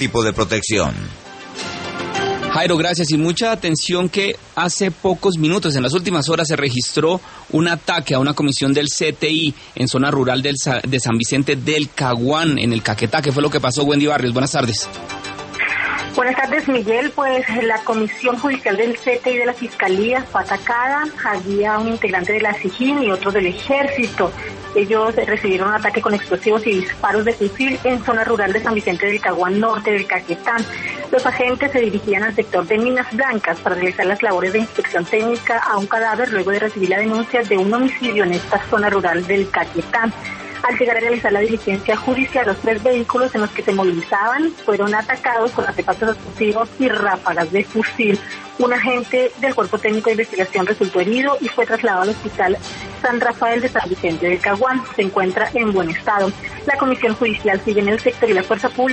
tipo de protección. Jairo, gracias, y mucha atención que hace pocos minutos, en las últimas horas, se registró un ataque a una comisión del CTI en zona rural de San Vicente del Caguán, en el Caquetá. ¿Qué fue lo que pasó, Wendy Barrios? Buenas tardes. Buenas tardes, Miguel. Pues la Comisión Judicial del CTI de la Fiscalía fue atacada. Había un integrante de la SIJIN y otro del Ejército. Ellos recibieron un ataque con explosivos y disparos de fusil en zona rural de San Vicente del Caguán Norte del Caquetá. Los agentes se dirigían al sector de Minas Blancas para realizar las labores de inspección técnica a un cadáver luego de recibir la denuncia de un homicidio en esta zona rural del Caquetá. Al llegar a realizar la diligencia judicial, los 3 vehículos en los que se movilizaban fueron atacados con artefactos explosivos y ráfagas de fusil. Un agente del Cuerpo Técnico de Investigación resultó herido y fue trasladado al Hospital San Rafael de San Vicente del Caguán. Se encuentra en buen estado. La Comisión Judicial sigue en el sector y la Fuerza Pública